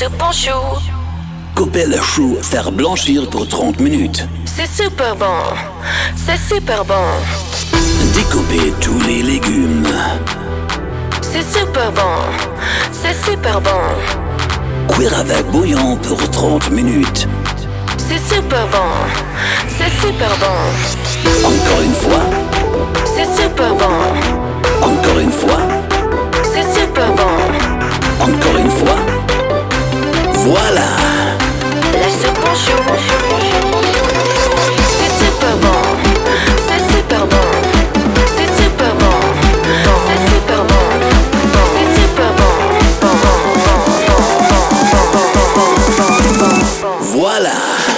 soupe en chou. Couper le chou, faire blanchir pour 30 minutes. C'est super bon, c'est super bon. Découper tous les légumes. C'est super bon, c'est super bon. Cuire avec bouillon pour 30 minutes. C'est super bon, c'est super bon. Encore une fois. C'est super bon. Encore une fois. C'est super bon. Encore une fois. Voilà. La soupe en chou. C'est super bon, c'est super bon. C'est super bon, c'est super bon. C'est super bon. Voilà.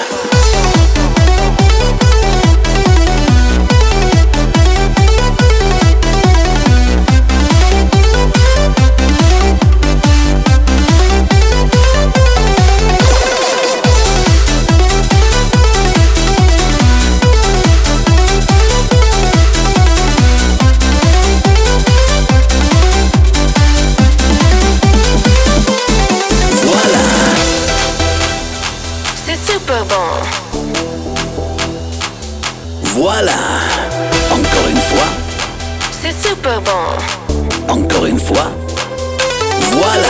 Voilà. Encore une fois. C'est super bon. Encore une fois. Voilà.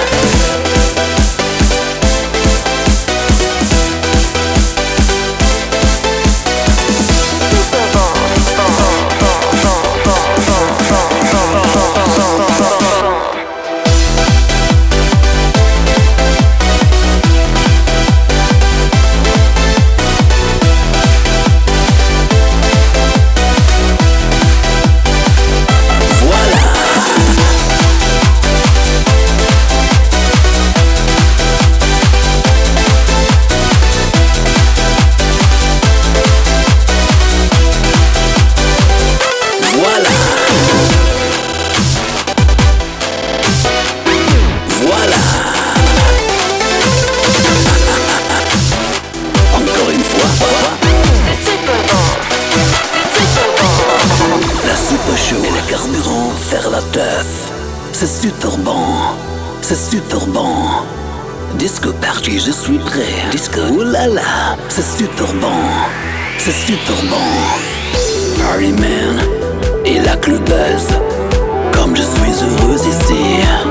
Faire la teuf, c'est super bon, c'est super bon. Disco party, je suis prêt. Disco, oulala, c'est super bon, c'est super bon. Party man et la clubeuse, comme je suis heureuse ici.